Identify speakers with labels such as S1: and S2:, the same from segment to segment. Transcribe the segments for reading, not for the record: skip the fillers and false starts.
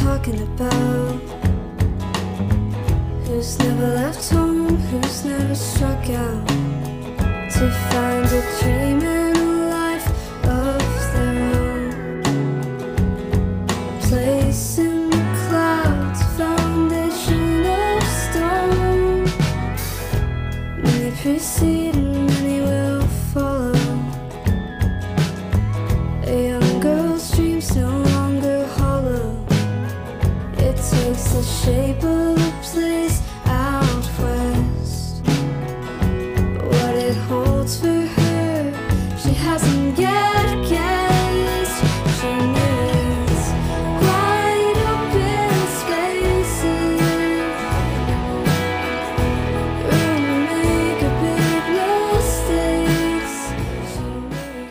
S1: talking about? Who's never left home, who's never struck out to find a dream and a life of their own? Place in the clouds, foundation of stone. Many precede and many will follow. A young girl's dreams no longer hollow. It takes the shape of a place out west. But what it holds for her, she hasn't yet guessed. She needs wide open spaces, room to make a big mistakes. She needs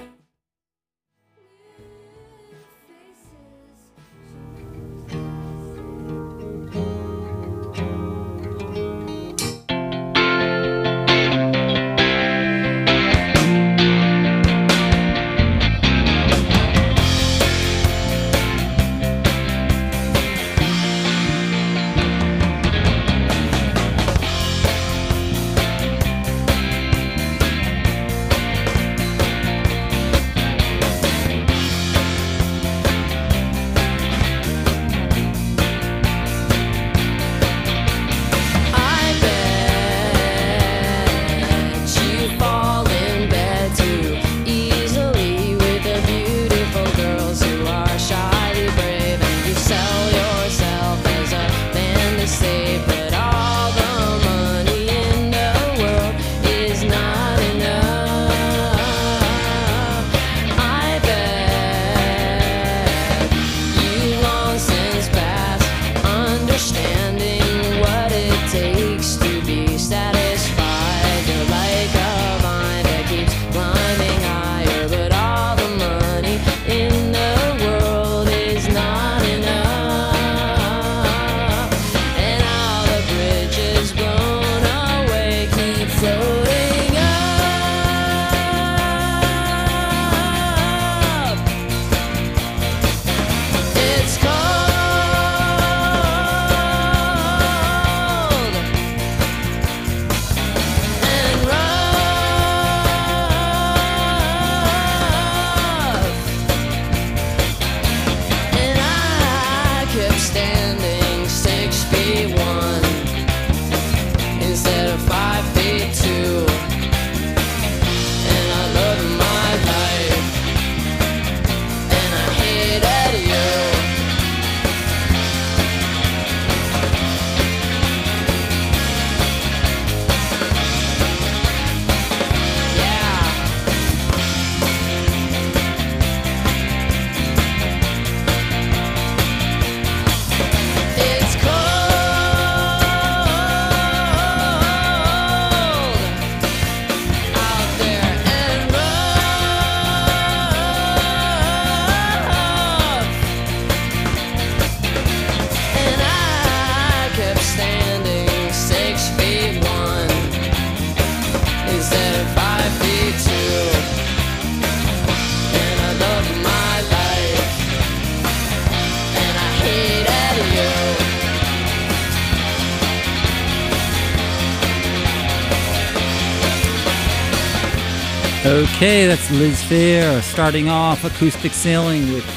S2: Okay, that's Liz Phair starting off acoustic sailing with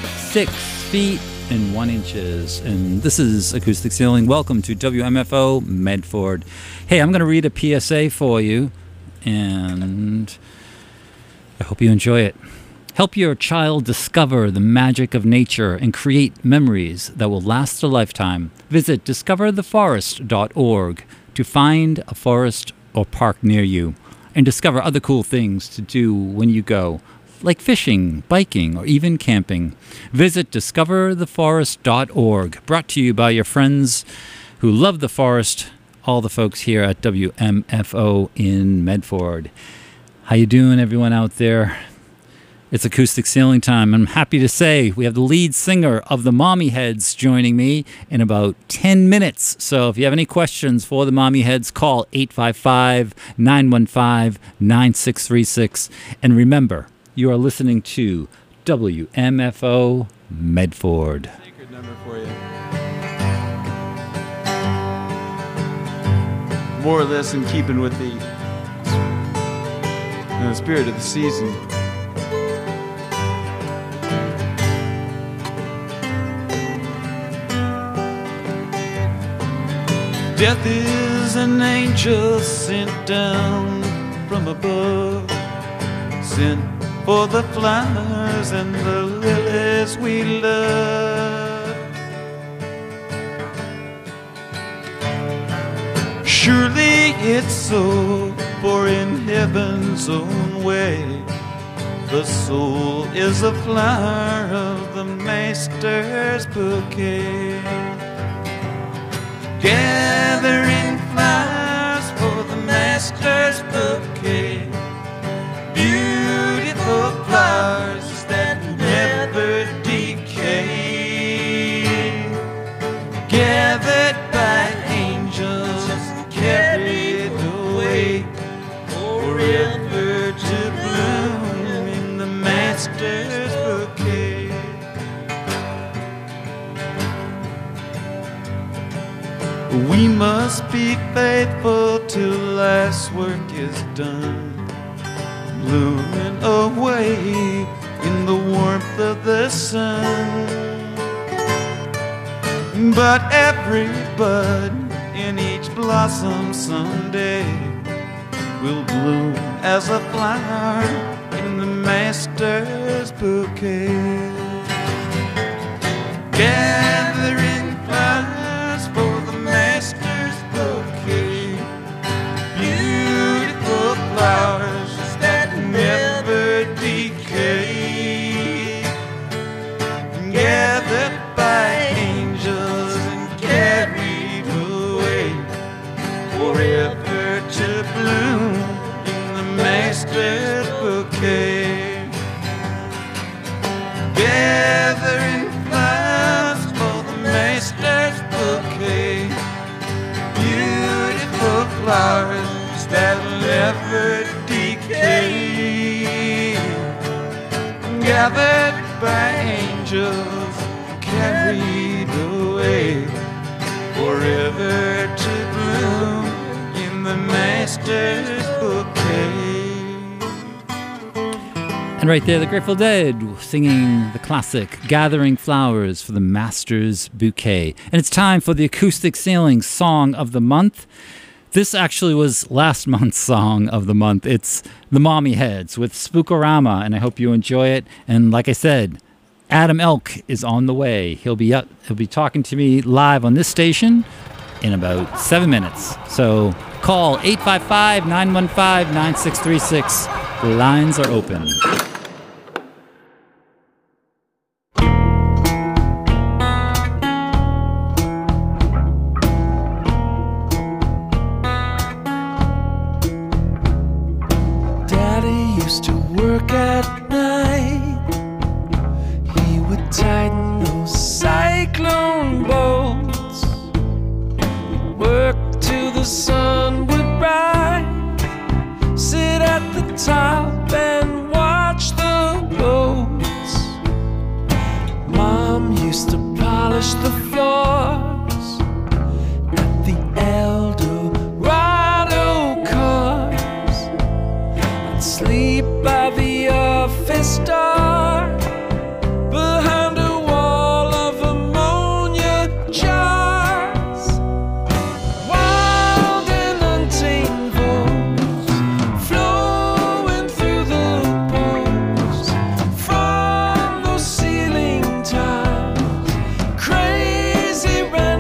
S2: 6 feet and 1 inches. And this is Acoustic Sailing. Welcome to WMFO Medford. Hey, I'm going to read a PSA for you, and I hope you enjoy it. Help your child discover the magic of nature and create memories that will last a lifetime. Visit discovertheforest.org to find a forest or park near you, and discover other cool things to do when you go, like fishing, biking, or even camping. Visit discovertheforest.org, brought to you by your friends who love the forest, all the folks here at WMFO in Medford. How you doing, everyone out there? It's acoustic sailing time. I'm happy to say we have the lead singer of the Mommy Heads joining me in about 10 minutes. So if you have any questions for the Mommy Heads, call 855-915-9636. And remember, you are listening to WMFO Medford.
S3: Sacred number for you. More or less in keeping with the spirit of the season. Death is an angel sent down from above, sent for the flowers and the lilies we love. Surely it's so, for in heaven's own way, the soul is a flower of the Master's bouquet. Gathering flowers for the Master's bouquet, beautiful flowers that never decay, gathered by angels and carried away, forever to bloom in the Master's bouquet. We must be faithful till life's work is done, blooming away in the warmth of the sun. But every bud in each blossom someday will bloom as a flower in the Master's bouquet. Gathering flowers for the Master's bouquet, beautiful flowers that never decay, gathered by angels and carried away, forever to bloom in the Master's bouquet. Gathering flowers for the Master's bouquet, beautiful flowers that never decay, gathered by angels, carried away, forever to bloom in the Master's bouquet.
S2: And right there, the Grateful Dead singing the classic Gathering Flowers for the Master's Bouquet. And it's time for the Acoustic Ceiling Song of the Month. This actually was last month's Song of the Month. It's The Mommy Heads with Spookorama, and I hope you enjoy it. And like I said, Adam Elk is on the way. He'll be talking to me live on this station in about 7 minutes. So call 855-915-9636. The lines are open.
S4: Daddy used to work at night. He would tighten those cyclone bolts, work till the sun would rise, sit at the top and watch the boats. Mom used to polish the floors at the Eldorado cars. I'd sleep by the office door behind a wall of ammonia jars. Wild and untamed voice flowing through the loopholes from those ceiling tiles. Crazy ran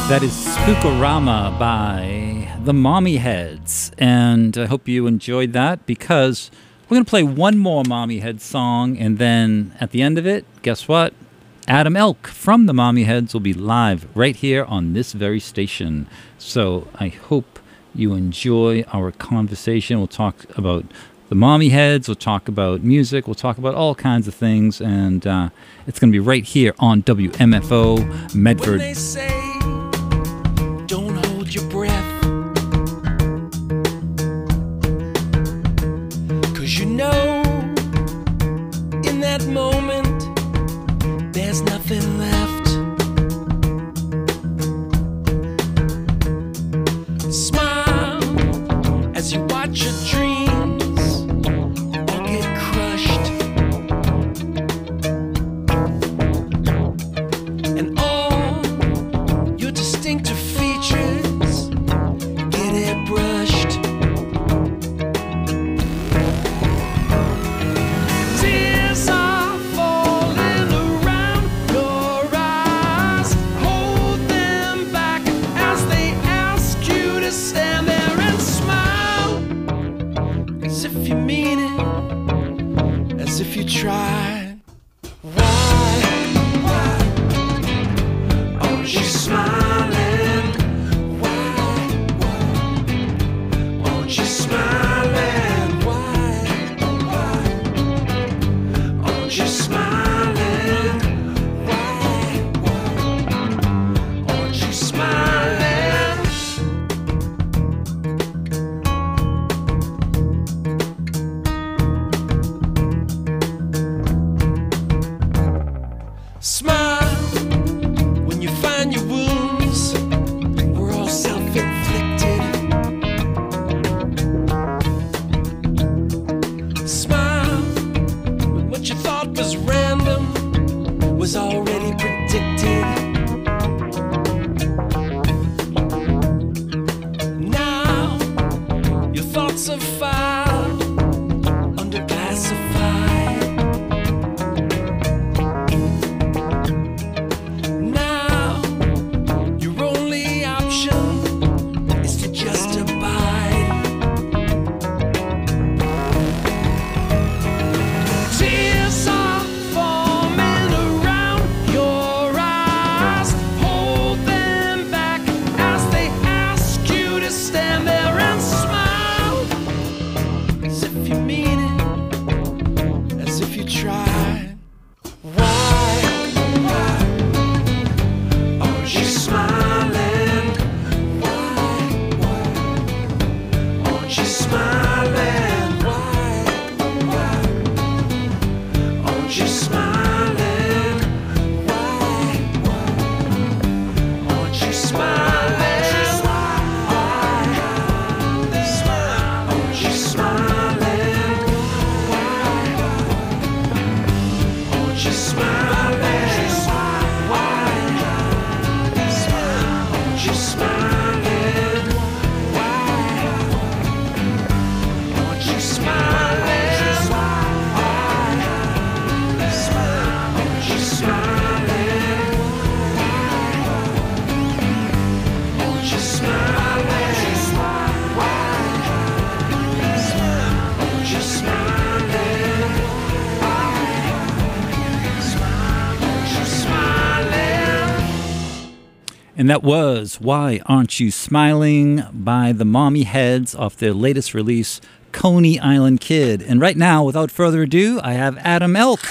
S2: That is Spookorama by the Mommy Heads. And I hope you enjoyed that because we're going to play one more Mommy Heads song. And then at the end of it, guess what? Adam Elk from the Mommy Heads will be live right here on this very station. So I hope you enjoy our conversation. We'll talk about the Mommy Heads. We'll talk about music. We'll talk about all kinds of things. And it's going to be right here on WMFO Medford.
S4: When they say, don't hold your breath, 'cause you know, in that moment, there's nothing left. Smile as you watch your dreams all get crushed, and all your distinctive features get airbrushed. Tears are falling around your eyes. Hold them back as they ask you to stand there and smile, as if you mean it, as if you tried. Why aren't you smiling? Why aren't you smiling? Why aren't you smiling? Why aren't you smiling? Smile when you find your wounds were all self-inflicted. Smile when what you thought was random was already predicted. Now your thoughts are filed under classified. Now your only option is to just abide. Tears are forming around your eyes. Hold them back as they ask you to stand there and smile, as if you mean it, as if you tried. Why aren't you smiling? Why aren't you smiling? Why aren't you smiling? Why aren't you smiling? Why aren't you smiling? Aren't you smiling? Why aren't you smiling? Why aren't you smiling? Aren't you smiling? Aren't you smiling? Aren't you smiling? Aren't you smiling?
S2: And that was Why Aren't You Smiling by the Mommy Heads off their latest release, Coney Island Kid. And right now, without further ado, I have Adam Elk.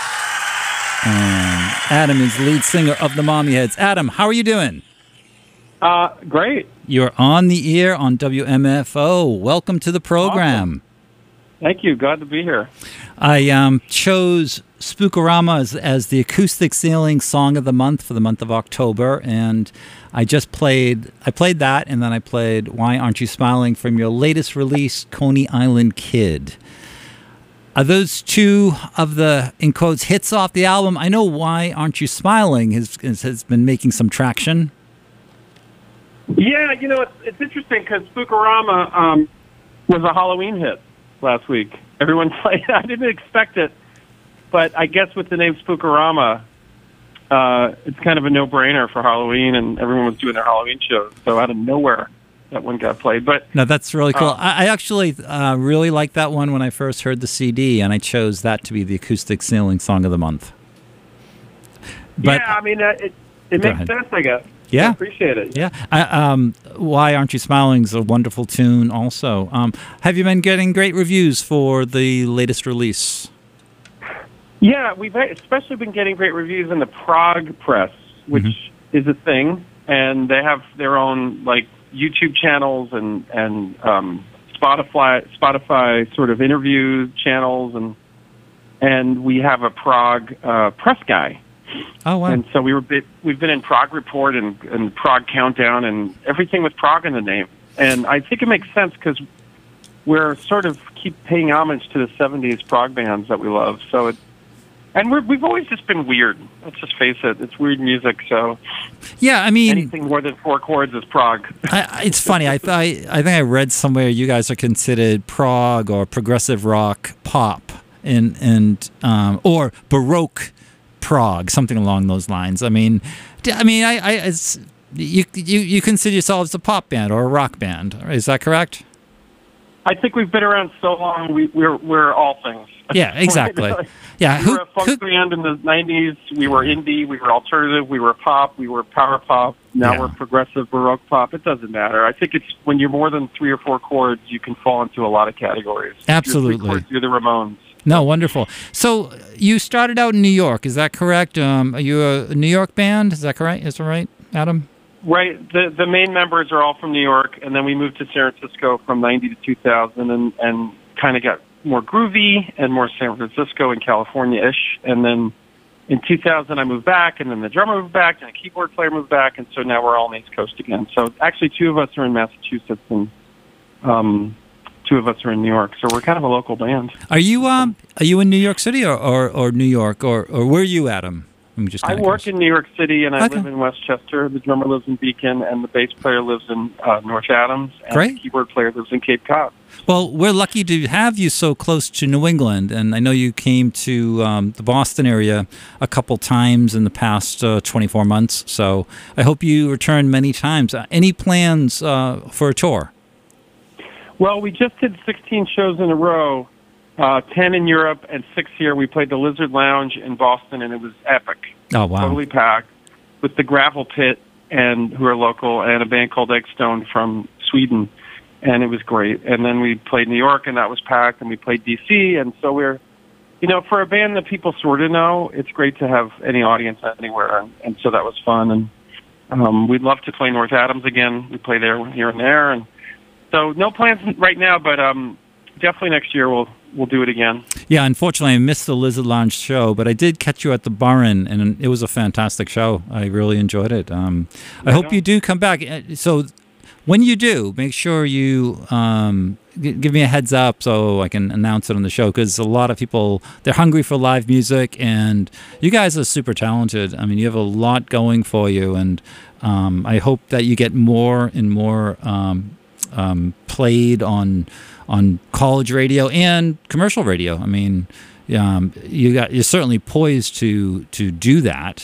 S2: And Adam is the lead singer of the Mommy Heads. Adam, how are you doing?
S5: Great.
S2: You're on the air on WMFO. Welcome to the program.
S5: Thank you. Glad to be here.
S2: I chose Spookorama as the acoustic ceiling song of the month for the month of October, and I played that, and then I played Why Aren't You Smiling from your latest release, Coney Island Kid. Are those two of the, in quotes, hits off the album? I know Why Aren't You Smiling has been making some traction.
S5: Yeah, it's interesting because Spookorama was a Halloween hit last week. Everyone played. I didn't expect it, but I guess with the name Spookorama, it's kind of a no-brainer for Halloween, and everyone was doing their Halloween shows. So out of nowhere, that one got played. But
S2: No, that's really cool. I actually really liked that one when I first heard the CD, and I chose that to be the Acoustic Ceiling Song of the Month. But,
S5: yeah, I mean, it
S2: Go
S5: makes
S2: ahead.
S5: sense, I guess.
S2: Yeah.
S5: I appreciate it.
S2: Yeah. Why Aren't You Smiling is a wonderful tune also. Have you been getting great reviews for the latest release?
S5: Yeah, we've especially been getting great reviews in the Prague press, which is a thing, and they have their own like YouTube channels and Spotify sort of interview channels, and we have a Prague press guy.
S2: Oh, wow.
S5: And so we've been in Prague Report and Prague Countdown and everything with Prague in the name. And I think it makes sense because we're sort of keep paying homage to the 70s Prague bands that we love. So we've always just been weird. Let's just face it. It's weird music. So
S2: yeah, I mean,
S5: anything more than 4 chords is Prague.
S2: It's funny. I think I read somewhere you guys are considered prog or progressive rock pop and or Baroque prog, something along those lines. I mean, it's, you consider yourselves a pop band or a rock band. Is that correct?
S5: I think we've been around so long. We're all things.
S2: Yeah, exactly. Yeah,
S5: we were a funk band in the 90s. We were indie. We were alternative. We were pop. We were power pop. Now we're progressive Baroque pop. It doesn't matter. I think it's when you're more than 3 or 4 chords, you can fall into a lot of categories.
S2: Absolutely.
S5: If you're 3 chords, you're the Ramones.
S2: No, wonderful. So you started out in New York, is that correct? Are you a New York band? Is that correct? Is that right, Adam?
S5: Right. The main members are all from New York, and then we moved to San Francisco from 90 to 2000 and kind of got more groovy and more San Francisco and California-ish. And then in 2000, I moved back, and then the drummer moved back, and the keyboard player moved back, and so now we're all on the East Coast again. So actually 2 of us are in Massachusetts, and 2 of us are in New York. So we're kind of a local band.
S2: Are you in New York City or New York, or where are you, Adam?
S5: I work in New York City, and I live in Westchester. The drummer lives in Beacon, and the bass player lives in North Adams, and
S2: Great.
S5: the keyboard player lives in Cape Cod.
S2: Well, we're lucky to have you so close to New England, and I know you came to the Boston area a couple times in the past 24 months, so I hope you return many times. Any plans for a tour?
S5: Well, we just did 16 shows in a row, 10 in Europe and 6 here. We played the Lizard Lounge in Boston, and it was epic.
S2: Oh, wow.
S5: Totally packed with the Gravel Pit, who are local, and a band called Eggstone from Sweden, and it was great. And then we played New York, and that was packed, and we played D.C., and so we're, for a band that people sort of know, it's great to have any audience anywhere, and so that was fun. And we'd love to play North Adams again. We play there here and there, and so no plans right now, but definitely next year we'll do it again. Yeah,
S2: unfortunately I missed the Lizard Lounge show, but I did catch you at the Burren, and it was a fantastic show. I really enjoyed it. I hope you do come back. So when you do, make sure you give me a heads up so I can announce it on the show, because a lot of people, they're hungry for live music, and you guys are super talented. I mean, you have a lot going for you, and I hope that you get more and more played on college radio and commercial radio. I mean, you're certainly poised to do that.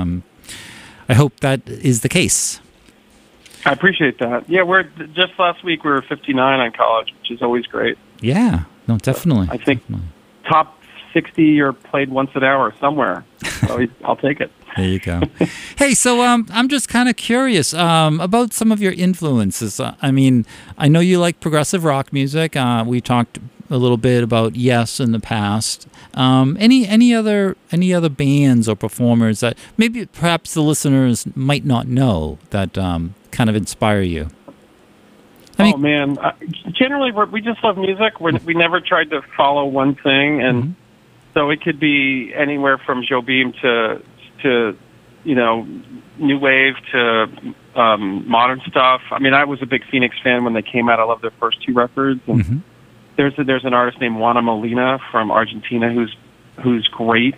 S2: I hope that is the case.
S5: I appreciate that. Yeah, just last week we were 59 on college, which is always great.
S2: Yeah, no, definitely.
S5: I think top 60 or played once an hour somewhere. So I'll take it.
S2: There you go. Hey, so I'm just kind of curious about some of your influences. I mean, I know you like progressive rock music. We talked a little bit about Yes in the past. Any other bands or performers that maybe perhaps the listeners might not know that kind of inspire you?
S5: Man, generally we just love music. We never tried to follow one thing, and so it could be anywhere from Jobim to new wave to modern stuff. I mean, I was a big Phoenix fan when they came out. I love their first 2 records. And there's an artist named Juana Molina from Argentina who's great.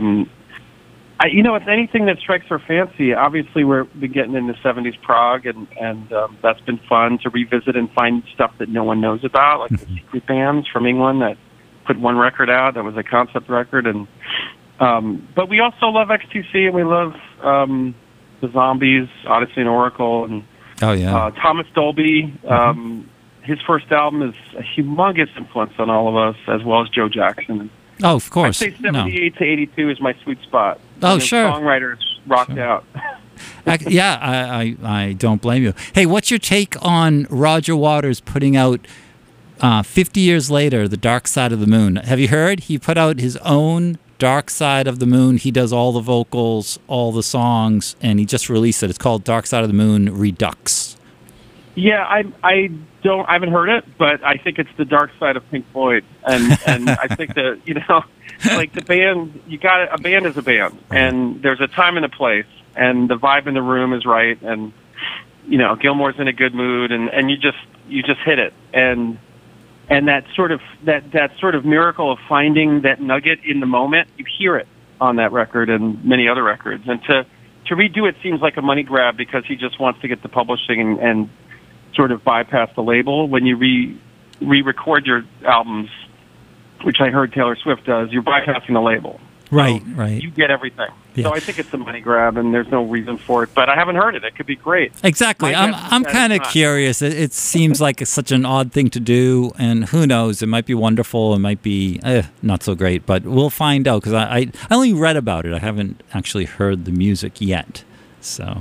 S5: It's anything that strikes our fancy. Obviously, we've been getting into 70s prog, and that's been fun to revisit and find stuff that no one knows about, like the secret bands from England that put one record out that was a concept record, and But we also love XTC, and we love the Zombies, Odyssey and Oracle, and
S2: Oh yeah.
S5: Thomas Dolby. His first album is a humongous influence on all of us, as well as Joe Jackson.
S2: Oh, of course.
S5: I'd say 78 to 82 is my sweet spot.
S2: Oh,
S5: And
S2: sure.
S5: Songwriters rocked out.
S2: Yeah, I don't blame you. Hey, what's your take on Roger Waters putting out 50 years later, The Dark Side of the Moon? Have you heard? He put out his own Dark Side of the Moon. He does all the vocals, all the songs, and he just released it. It's called Dark Side of the Moon Redux.
S5: Yeah, I haven't heard it, but I think it's the dark side of Pink Floyd, and I think that like the band, a band is a band, and there's a time and a place, and the vibe in the room is right, and Gilmore's in a good mood, and you just hit it, and that sort of miracle of finding that nugget in the moment, you hear it on that record and many other records, and to redo it seems like a money grab because he just wants to get the publishing and sort of bypass the label. When you re-record your albums, which I heard Taylor Swift does, you're bypassing the label.
S2: Right,
S5: So
S2: right.
S5: You get everything.
S2: Yeah.
S5: So I think it's a money grab, and there's no reason for it. But I haven't heard it. It could be great.
S2: Exactly.
S5: My guess is
S2: I'm
S5: that
S2: kind of
S5: it's not.
S2: curious. It seems like it's such an odd thing to do, and who knows? It might be wonderful. It might be not so great, but we'll find out because I only read about it. I haven't actually heard the music yet. So,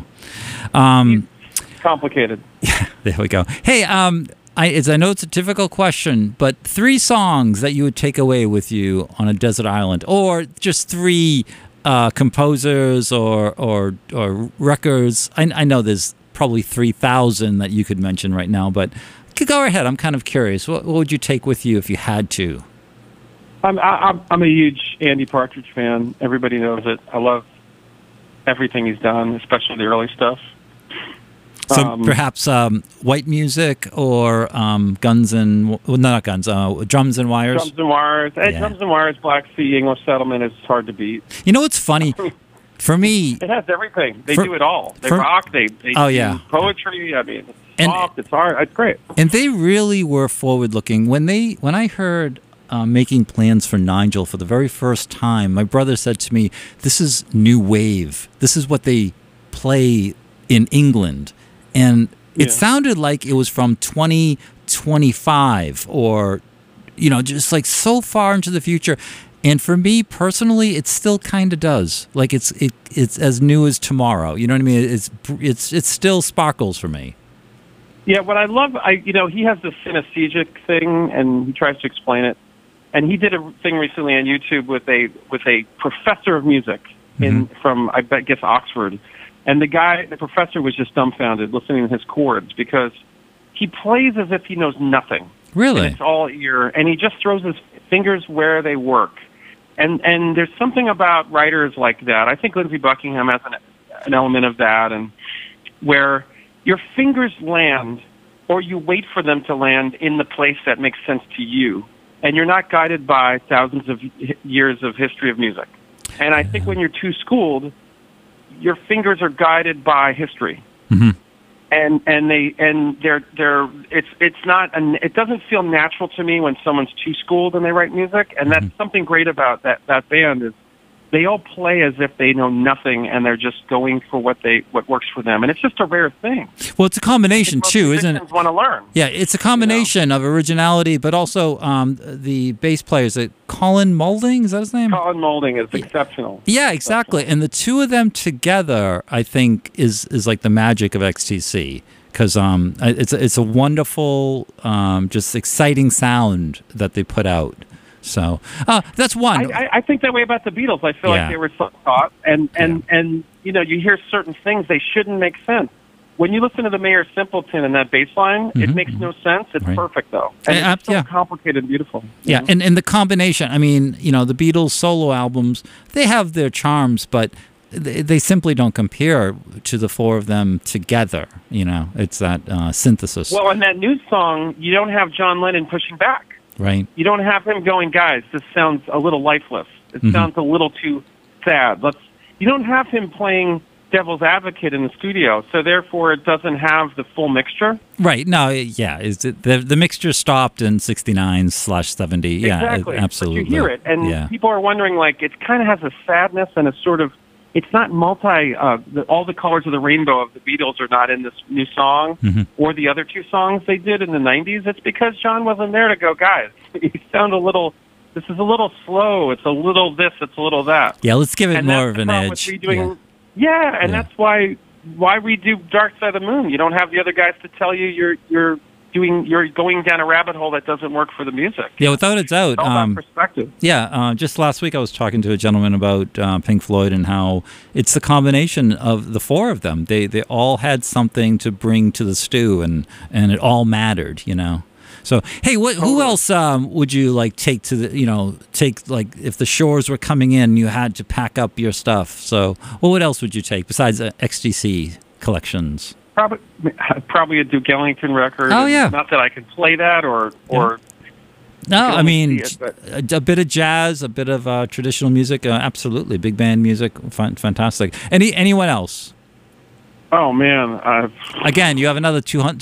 S5: Complicated.
S2: there we go. Hey, I know it's a difficult question, but 3 songs that you would take away with you on a desert island, or just 3 composers or records. I know there's probably 3,000 that you could mention right now, but go ahead. I'm kind of curious. What would you take with you if you had to?
S5: I'm a huge Andy Partridge fan. Everybody knows it. I love everything he's done, especially the early stuff.
S2: So perhaps white music or Drums and Wires.
S5: Drums and Wires.
S2: Yeah.
S5: Drums and Wires, Black Sea, English Settlement is hard to beat.
S2: You know what's funny? For me,
S5: It has everything. They
S2: For-
S5: do it all. They
S2: for-
S5: rock. They
S2: Oh,
S5: do
S2: yeah.
S5: poetry. I mean, it's
S2: And-
S5: soft. It's hard. It's great.
S2: and they really were forward-looking. When I heard Making Plans for Nigel for the very first time, my brother said to me, "This is new wave. This is what they play in England." And it
S5: Yeah.
S2: sounded like it was from 2025 or, just like so far into the future. And for me personally, it still kind of does. Like it's as new as tomorrow. You know what I mean? It's still sparkles for me.
S5: Yeah, what I love, he has this synesthetic thing, and he tries to explain it. And he did a thing recently on YouTube with a professor of music from I guess Oxford. And the professor was just dumbfounded listening to his chords because he plays as if he knows nothing.
S2: Really?
S5: And it's all ear, and he just throws his fingers where they work. And there's something about writers like that. I think Lindsey Buckingham has an element of that, and where your fingers land, or you wait for them to land in the place that makes sense to you, and you're not guided by thousands of years of history of music. And I think when you're too schooled, your fingers are guided by history, and it doesn't feel natural to me when someone's too schooled and they write music, and that's something great about that band is they all play as if they know nothing and they're just going for what works for them, and it's just a rare thing.
S2: Well, it's a combination too, isn't it?
S5: Musicians want to learn.
S2: Yeah, it's a combination of originality, but also the bass player, is it Colin Moulding? Is that his name?
S5: Colin Moulding is exceptional.
S2: Yeah, exactly. And the two of them together, I think, is like the magic of XTC. Because it's a wonderful, just exciting sound that they put out. So that's one.
S5: I think that way about the Beatles. I feel like they were self-taught, and you hear certain things, they shouldn't make sense. When you listen to the Mayor Simpleton and that bass line, it makes no sense. It's perfect, though. And it's so complicated and beautiful.
S2: Yeah, and the combination, I mean, the Beatles solo albums, they have their charms, but they simply don't compare to the 4 of them together. It's that synthesis.
S5: Well, in that new song, you don't have John Lennon pushing back.
S2: Right.
S5: You don't have him going, guys, this sounds a little lifeless. It sounds a little too sad. You don't have him playing devil's advocate in the studio, so therefore it doesn't have the full mixture.
S2: Right. No, yeah. Is it the mixture stopped in 69/70? Yeah,
S5: Exactly.
S2: absolutely.
S5: But you hear it, and
S2: yeah.
S5: people are wondering, like, it kind of has a sadness and a sort of, it's not all the colors of the rainbow of the Beatles are not in this new song or the other two songs they did in the 90s. It's because John wasn't there to go, guys, you sound this is a little slow. It's a little this, it's a little that.
S2: Yeah, let's give it
S5: And
S2: more
S5: that's
S2: of
S5: the
S2: an
S5: problem
S2: edge.
S5: with redoing, and that's why redo Dark Side of the Moon? You don't have the other guys to tell you you're going down a rabbit hole that doesn't work for the music.
S2: Yeah, without a doubt.
S5: It's all about perspective.
S2: Yeah, just last week I was talking to a gentleman about Pink Floyd and how it's the combination of the four of them. They all had something to bring to the stew, and it all mattered, you know. So, hey, who else would you like take to the, take, like, if the Shores were coming in, you had to pack up your stuff. So, what else would you take besides XTC collections?
S5: Probably a Duke Ellington record.
S2: Oh, yeah.
S5: Not that I can play that or
S2: No, I mean,
S5: see it,
S2: a bit of jazz, a bit of traditional music, absolutely. Big band music, fantastic. Anyone else?
S5: Oh, man.
S2: Again, you have another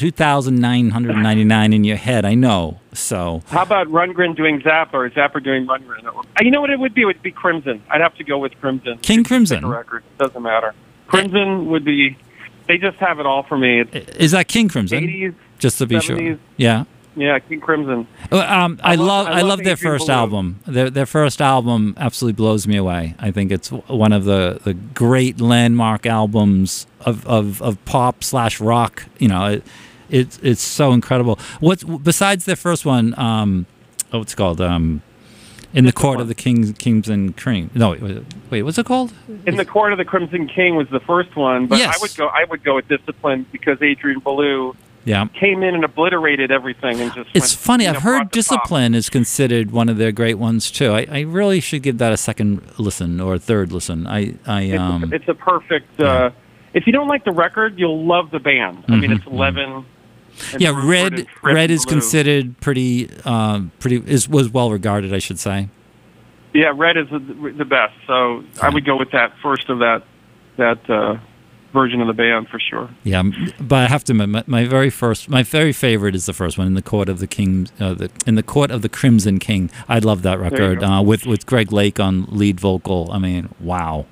S2: 2,999 in your head, I know. So
S5: How about Rundgren doing Zappa or Zappa doing Rundgren? You know what it would be? It would be Crimson. I'd have to go with Crimson.
S2: King Crimson.
S5: Record. Doesn't matter. Crimson would be... They just have it all for me.
S2: Is that King Crimson?
S5: 80s,
S2: just to be
S5: 70s.
S2: sure. Yeah.
S5: Yeah, King Crimson.
S2: I love their
S5: Adrian
S2: first
S5: Belew.
S2: album. Their first album absolutely blows me away. I think it's one of the great landmark albums of pop / rock. You know, it's so incredible. Besides their first one? What's it called? In the Court of the Kings and Cream. No, wait, what's it called?
S5: In the Court of the Crimson King was the first one, but
S2: Yes.
S5: I would go with Discipline because Adrian Belew came in and obliterated everything and just.
S2: It's funny. I've heard
S5: brought the pop.
S2: Discipline is considered one of their great ones too. I really should give that a second listen or a third listen.
S5: It's a perfect. If you don't like the record, you'll love the band. I mean, it's 11.
S2: Yeah,
S5: and
S2: Red
S5: and Fred
S2: Red is
S5: Belew.
S2: considered was well regarded, I should say.
S5: Yeah, Red is the best. So I would go with that first of that version of the band for sure.
S2: Yeah, but I have to admit, my very favorite is the first one, In the Court of the King, In the Court of the Crimson King. I love that record with Greg Lake on lead vocal. I mean, wow.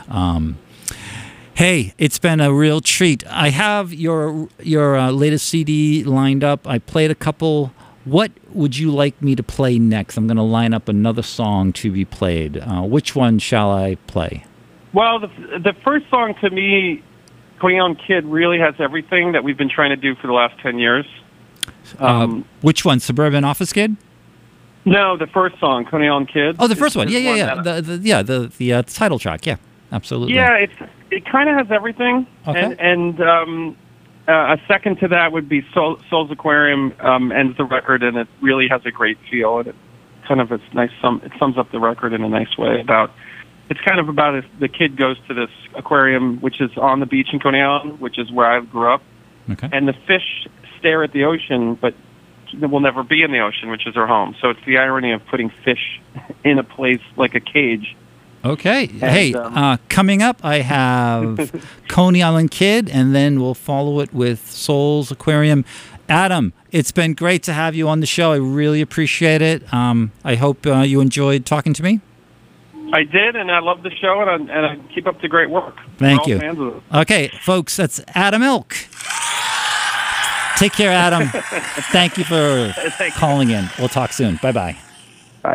S2: Hey, it's been a real treat. I have your latest CD lined up. I played a couple. What would you like me to play next? I'm going to line up another song to be played. Which one shall I play?
S5: Well, the first song to me, Coney Island Kid, really has everything that we've been trying to do for the last 10 years.
S2: Which one? Suburban Office Kid?
S5: No, the first song, Coney Island Kid.
S2: Oh, the first one.
S5: is
S2: Yeah.
S5: that-
S2: The title track. Yeah, absolutely.
S5: Yeah, it kind of has everything.
S2: Okay.
S5: And a second to that would be Soul's Aquarium ends the record, and it really has a great feel. And it kind of it sums up the record in a nice way. It's kind of about the kid goes to this aquarium, which is on the beach in Coney Island, which is where I grew up.
S2: Okay.
S5: And the fish stare at the ocean, but will never be in the ocean, which is their home. So it's the irony of putting fish in a place like a cage.
S2: Okay. Hey, coming up, I have Coney Island Kid, and then we'll follow it with Soul's Aquarium. Adam, it's been great to have you on the show. I really appreciate it. I hope you enjoyed talking to me.
S5: I did, and I love the show, and I keep up the great work.
S2: Thank
S5: We're
S2: you.
S5: all fans of it.
S2: Okay, folks, that's Adam Ilk. Take care, Adam. Thank you for calling in. We'll talk soon. Bye-bye.
S5: Bye.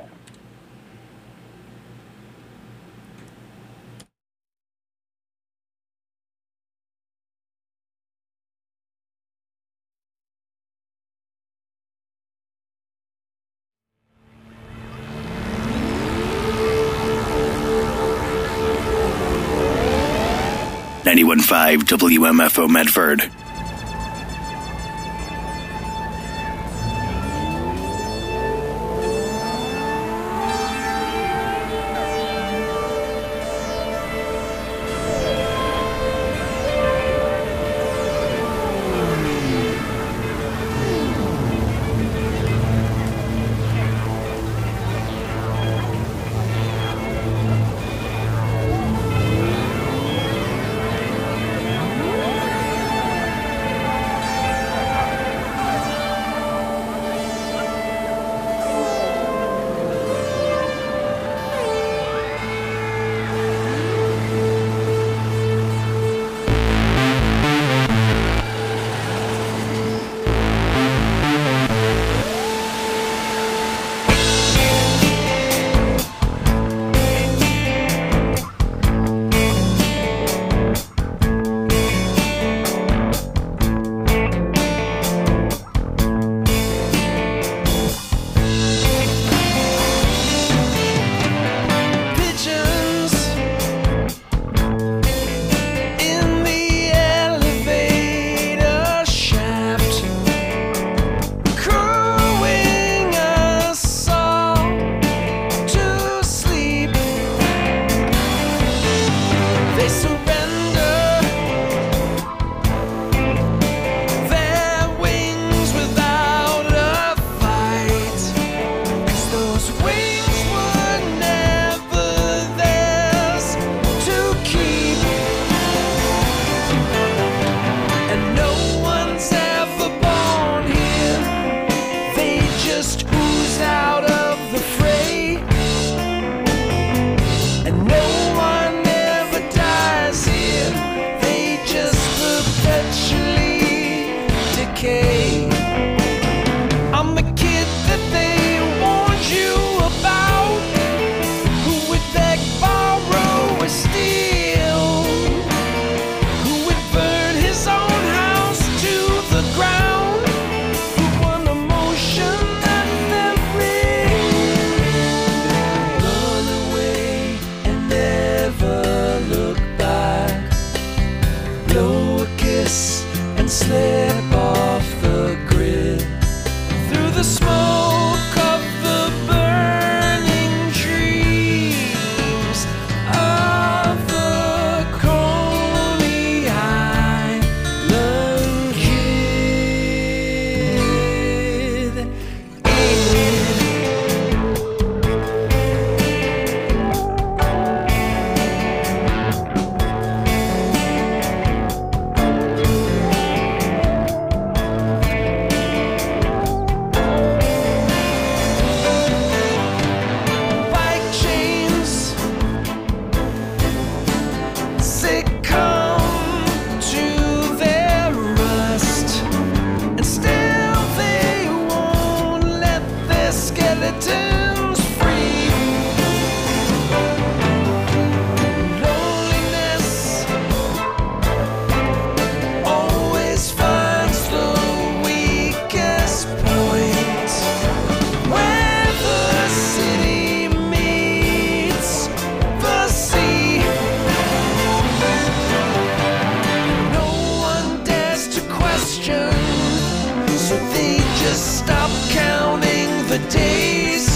S6: WMFO Medford.
S4: blow a kiss and slip off the grid through the smoke of the burning dreams of the Coney Island kid. Bike chains succumb to their rust, and still they won't let their skeletons free. Loneliness always finds the weakest point where the city meets the sea. No one dares to question, so they just stop counting the days.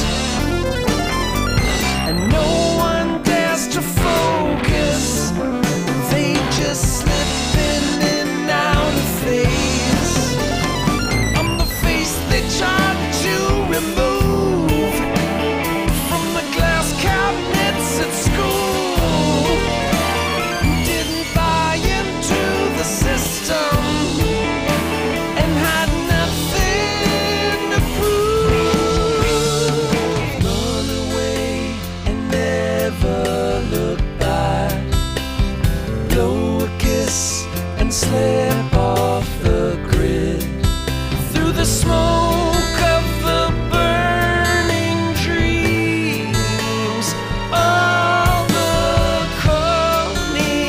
S4: And no one dares to focus, they just slip in and out of phase. I'm the face they tried to remove from the glass cabinets at school. Didn't buy into the system and had nothing to prove. Run away and never look back. Blow a kiss and slip off the grid through the smoke of the burning dreams of the Coney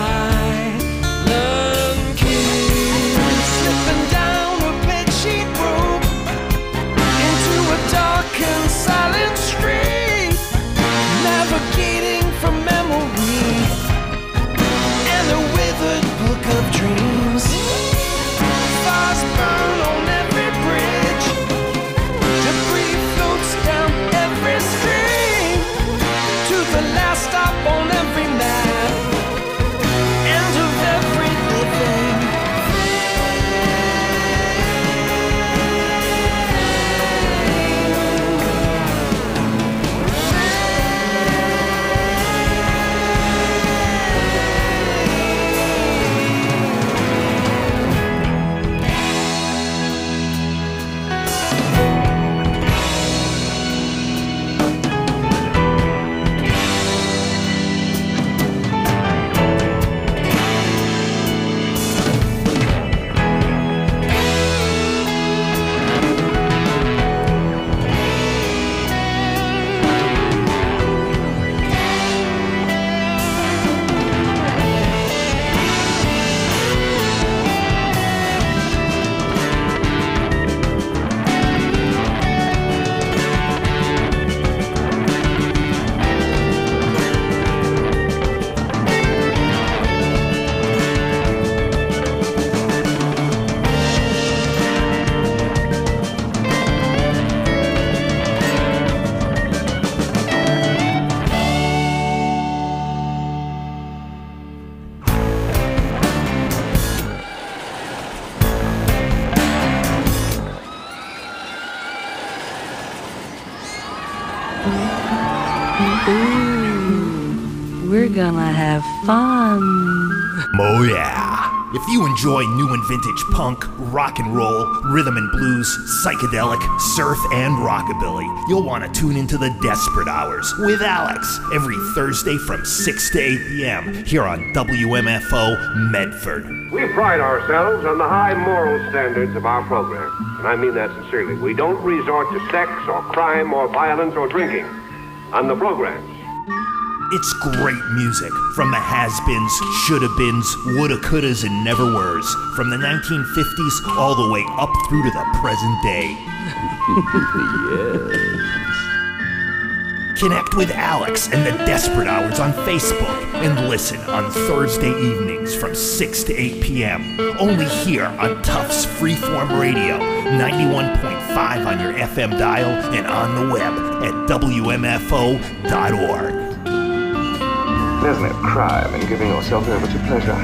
S4: Island kid. Slipping down a bedsheet rope into a dark and silent street, navigating from memory and a withered book of dreams. Fires burn on every bridge, debris floats down every stream, to the last stop on every map, end of every living
S6: We're gonna have fun.
S7: Oh yeah! If you enjoy new and vintage punk, rock and roll, rhythm and blues, psychedelic, surf, and rockabilly, you'll want to tune into the Desperate Hours with Alex every Thursday from 6 to 8 p.m. here on WMFO Medford.
S8: We pride ourselves on the high moral standards of our program, and I mean that sincerely. We don't resort to sex or crime or violence or drinking on the programs.
S7: It's great music from the has-beens, shoulda-beens, woulda, couldas, and never-weres, from the 1950s all the way up through to the present day.
S3: Yes.
S7: Connect with Alex and the Desperate Hours on Facebook and listen on Thursday evenings from 6 to 8 p.m. Only here on Tufts Freeform Radio, 91.5 on your FM dial and on the web at WMFO.org.
S8: There's no crime in giving yourself over to pleasure.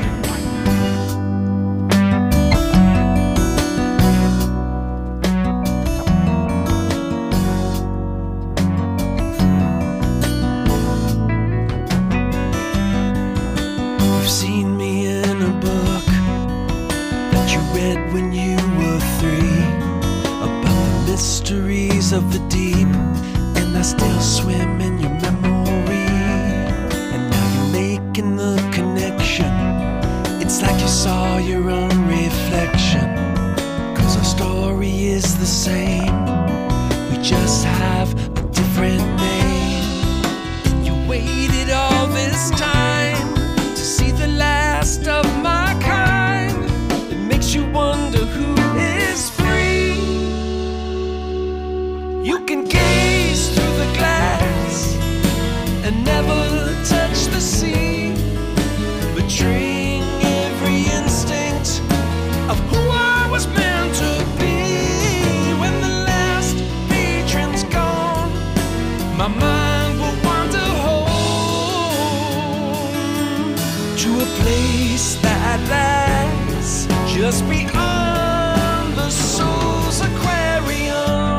S4: Of the deep, and I still swim in your memory. And now you're making the connection. It's like you saw your own reflection. 'Cause our story is the same, we just have a different name. And you waited all this time to see the last of my kind. It makes you wonder who is free. You can gaze through the glass and never touch the sea, betraying every instinct of who I was meant to be. When the last patron's gone, my mind will wander home to a place that lies just beyond the soul's aquarium.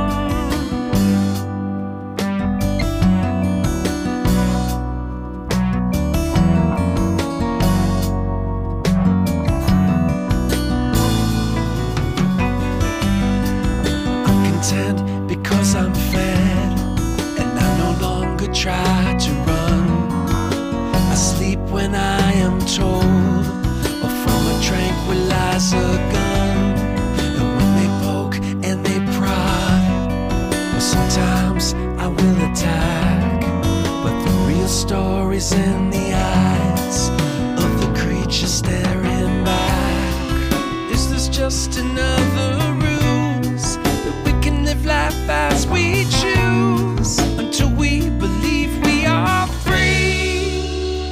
S4: Because I'm fed and I no longer try to run. I sleep when I am told, or from a tranquilizer gun. And when they poke and they prod, well, sometimes I will attack. But the real story's in the eyes of the creature staring back. Is this just another ruse? Live life as we choose until we believe we are free.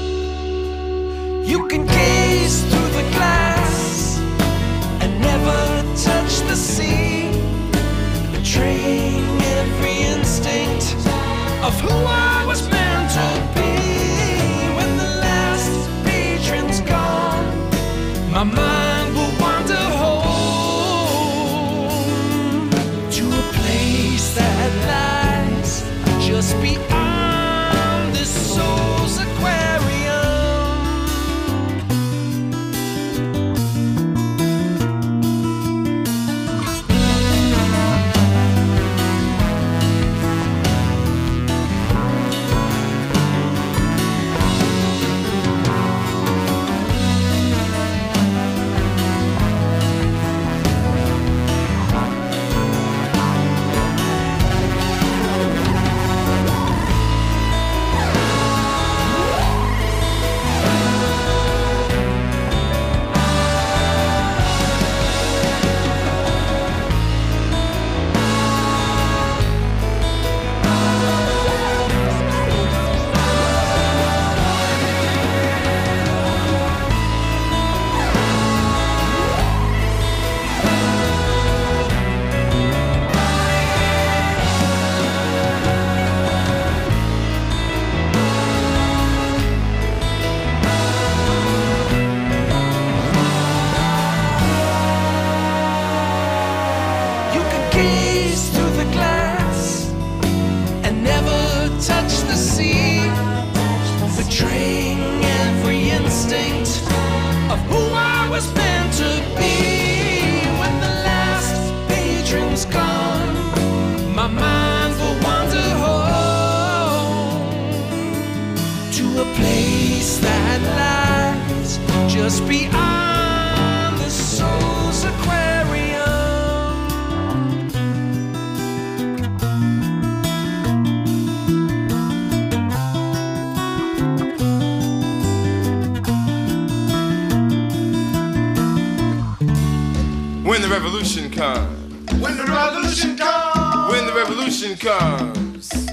S4: You can gaze through the glass and never touch the sea, betraying every instinct of who I was meant to be. When the last patron's gone, my mind will wander home that lies just beyond this soul's aquarium. Just beyond the soul's aquarium.
S9: When the revolution comes.
S10: When the revolution comes.
S9: When the revolution comes.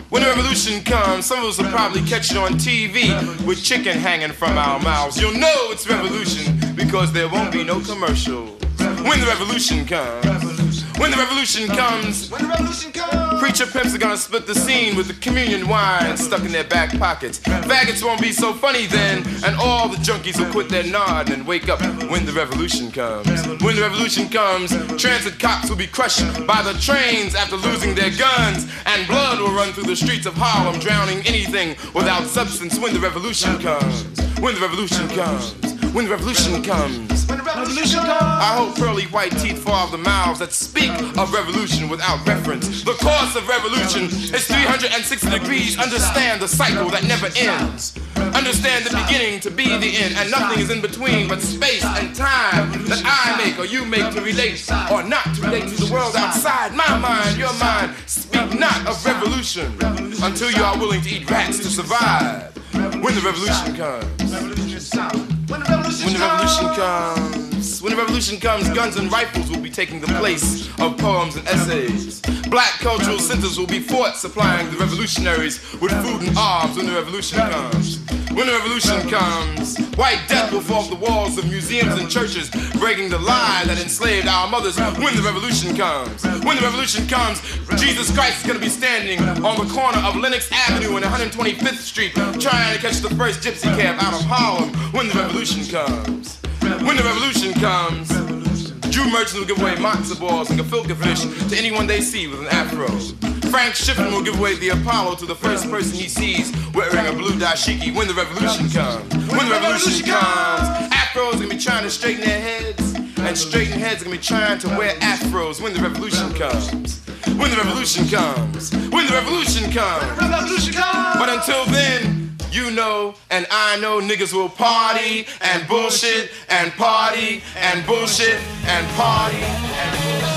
S9: When the revolution comes, some of us will probably catch it on TV with chicken hanging from our mouths. You'll know it's revolution because there won't be no commercials. When the revolution comes, when the revolution comes, when the revolution comes, preacher pimps are gonna split the scene with the communion wine stuck in their back pockets. Faggots won't be so funny then, and all the junkies will quit their nod and wake up when the revolution comes. When the revolution comes, transit cops will be crushed by the trains after losing their guns, and blood will run through the streets of Harlem, drowning anything without substance. When the revolution comes, when the revolution comes, when the revolution comes, when the revolution comes, I hope pearly white teeth fall off the mouths that speak of revolution without reference. The course of revolution is 360 degrees. Understand the cycle that never ends. Understand the beginning to be the end, and nothing is in between but space and time that I make or you make to relate or not to relate to the world outside my mind, your mind. Speak not of revolution until you are willing to eat rats to survive. When the revolution comes, when the revolution comes, when the revolution comes, guns and rifles will be taking the place of poems and essays. Black cultural centers will be fought, supplying the revolutionaries with food and arms. When the revolution comes, when the revolution comes, white death will fall off the walls of museums and churches, breaking the lie that enslaved our mothers. When the revolution comes, when the revolution comes, Jesus Christ is going to be standing on the corner of Lenox Avenue and 125th Street, trying to catch the first gypsy cab out of Harlem. When the revolution comes, when the revolution comes, Jew merchants will give away matzo balls and gefilte fish to anyone they see with an afro. Frank Shippen will give away the Apollo to the first person he sees wearing a blue dashiki. When the revolution comes, when the revolution comes, afros are gonna be trying to straighten their heads, and straighten heads are gonna be trying to wear afros. When the revolution comes, when the revolution comes, when the revolution comes, when the revolution comes. But until then, you know and I know niggas will party and bullshit and party and bullshit and party and bullshit.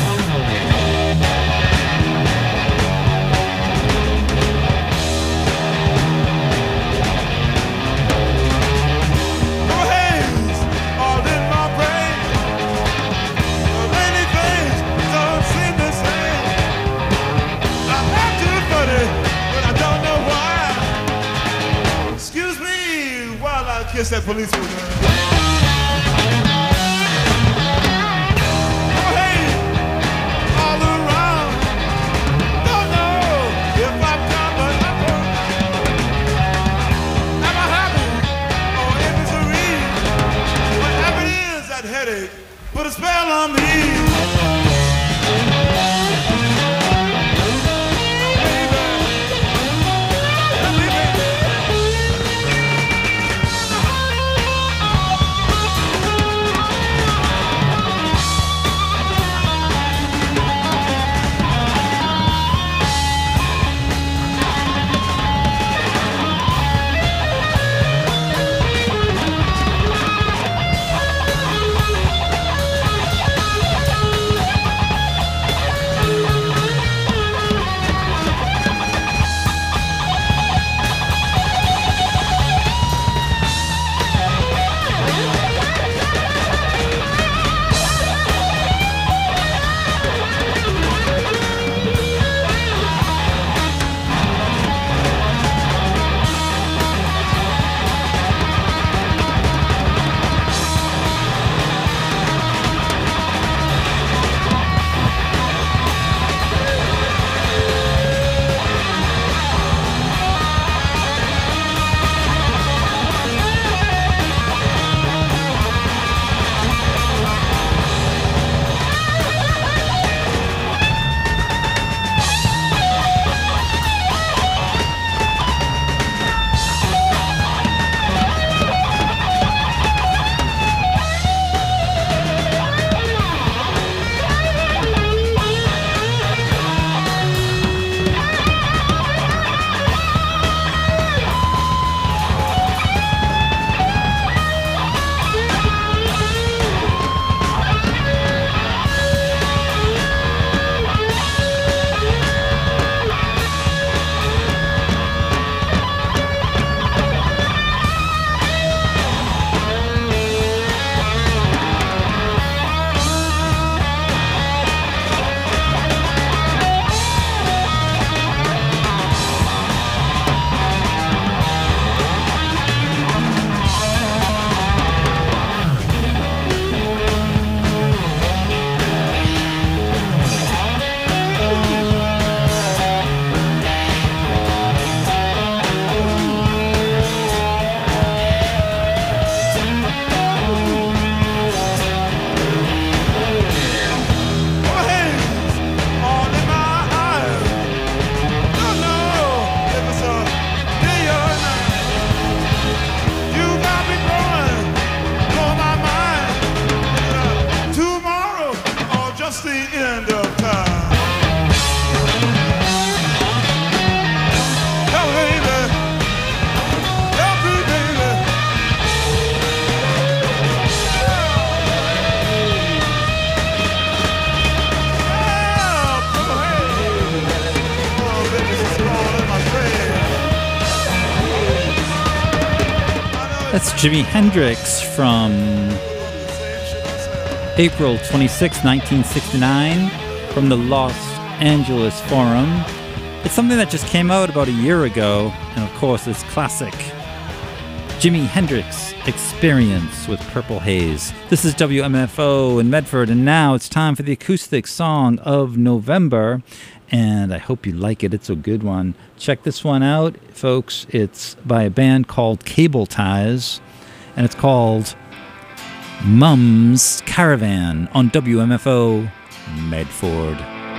S10: Kiss that policeman. Oh, hey, all around. Don't know if I'm down, but I'm broke. Am I happy or in misery? Whatever it is, that headache put a spell on me.
S2: Jimi Hendrix from April 26, 1969, from the Los Angeles Forum. It's something that just came out about a year ago, and of course it's classic. Jimi Hendrix Experience with Purple Haze. This is WMFO in Medford, and now it's time for the acoustic song of November, and I hope you like it. It's a good one. Check this one out, folks. It's by a band called Cable Ties, and it's called Mum's Caravan on WMFO Medford.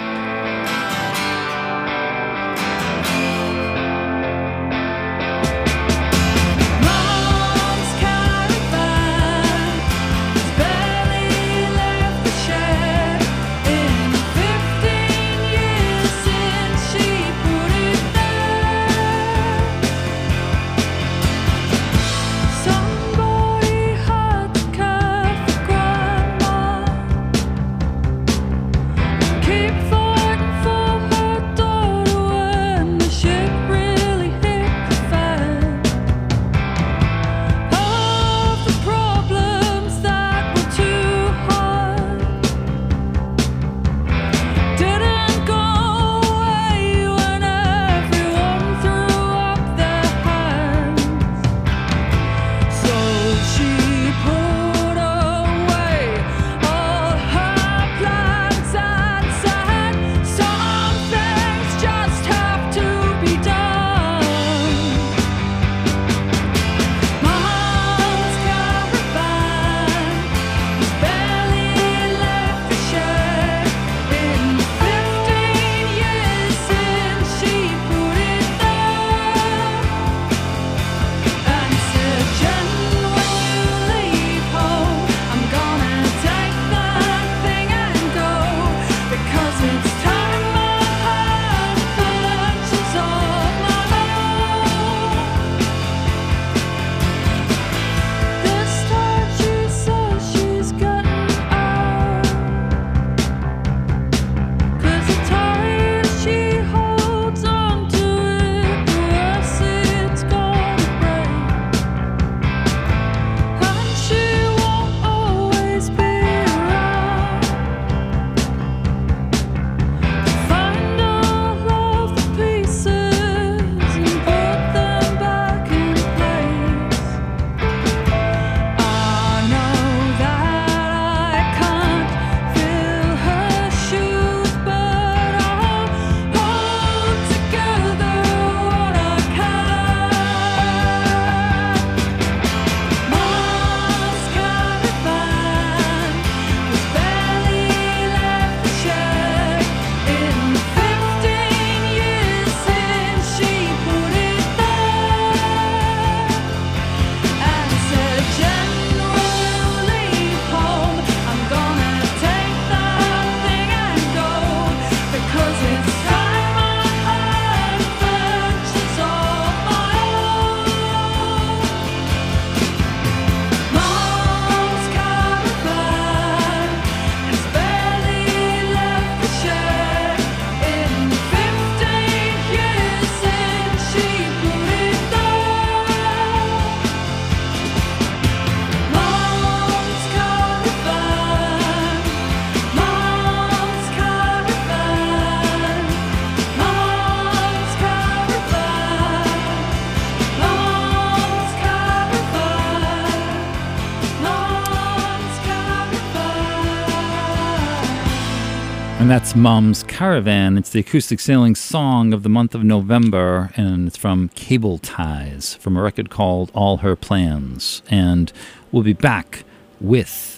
S2: And that's Mum's Caravan. It's the acoustic sailing song of the month of November, and it's from Cable Ties, from a record called All Her Plans. And we'll be back with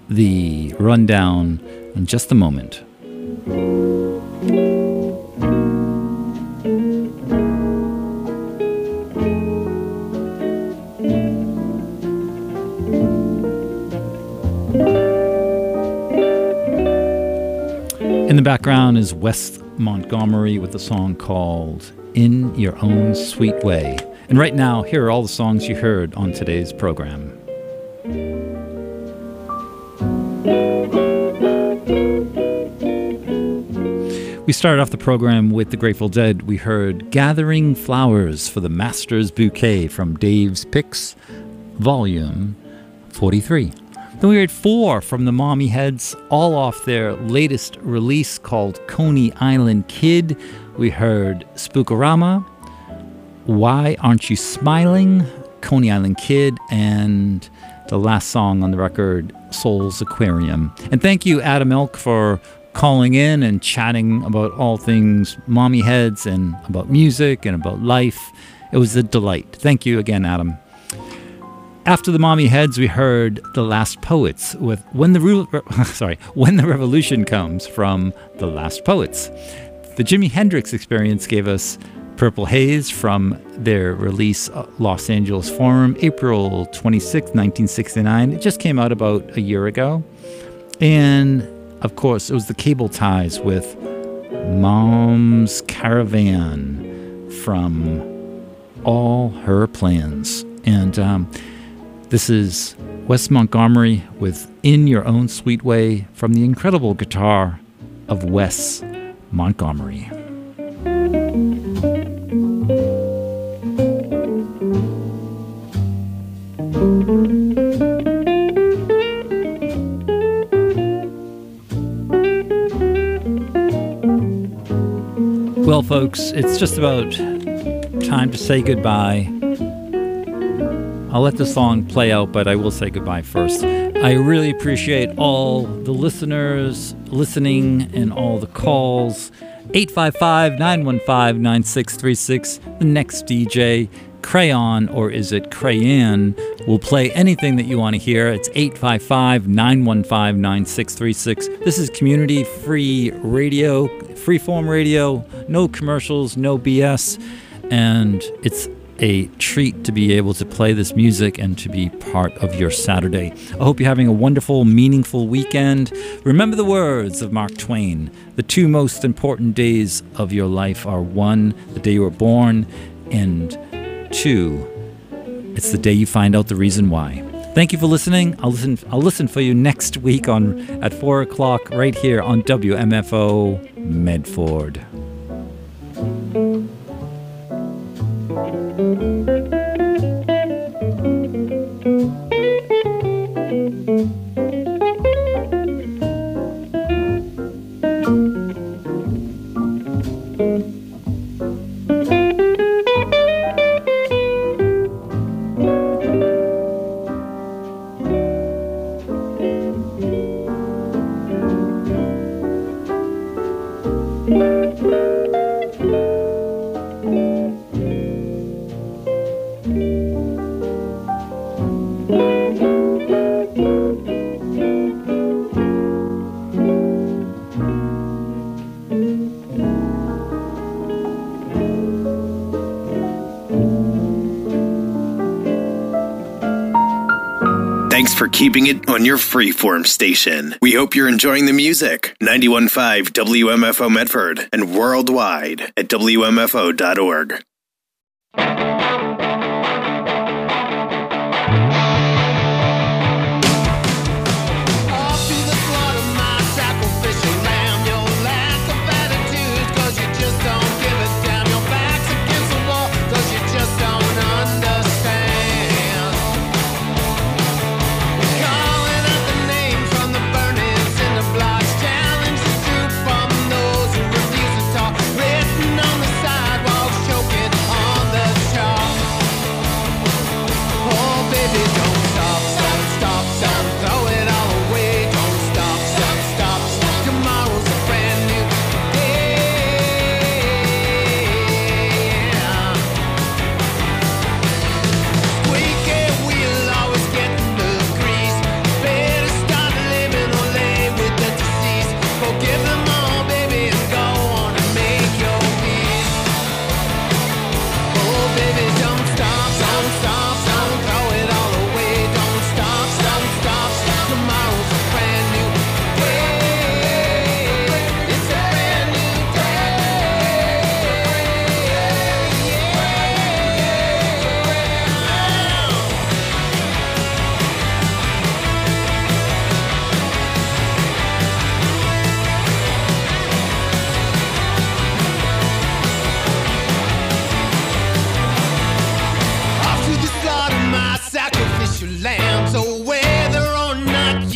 S2: the rundown in just a moment. In the background is Wes Montgomery with a song called In Your Own Sweet Way. And right now, here are all the songs you heard on today's program. We started off the program with the Grateful Dead. We heard Gathering Flowers for the Master's Bouquet from Dave's Picks. Volume 43. Then we heard 4 from the Mommy Heads, all off their latest release called Coney Island Kid. We heard Spookorama, Why Aren't You Smiling, Coney Island Kid, and the last song on the record, Soul's Aquarium. And thank you, Adam Elk, for calling in and chatting about all things Mommy Heads and about music and about life. It was a delight. Thank you again, Adam. After the Mommy Heads, we heard The Last Poets with When the Revolution Comes from The Last Poets. The Jimi Hendrix Experience gave us Purple Haze from their release Los Angeles Forum, April 26, 1969. It just came out about a year ago. And, of course, it was the Cable Ties with Mom's Caravan from All Her Plans. And this is Wes Montgomery with In Your Own Sweet Way from the incredible guitar of Wes Montgomery. Well, folks, it's just about time to say goodbye. I'll let the song play out, but I will say goodbye first. I really appreciate all the listeners listening and all the calls. 855-915-9636. The next DJ, Crayon, or is it Crayan, will play anything that you want to hear. It's 855-915-9636. This is community-free radio, freeform radio, no commercials, no BS, and it's a treat to be able to play this music and to be part of your Saturday. I hope you're having a wonderful, meaningful weekend. Remember the words of Mark Twain. The 2 most important days of your life are 1, the day you were born, and 2, it's the day you find out the reason why. Thank you for listening. I'll listen for you next week at 4 o'clock right here on WMFO Medford.
S11: Thanks for keeping it on your freeform station. We hope you're enjoying the music. 91.5 WMFO Medford and worldwide at WMFO.org.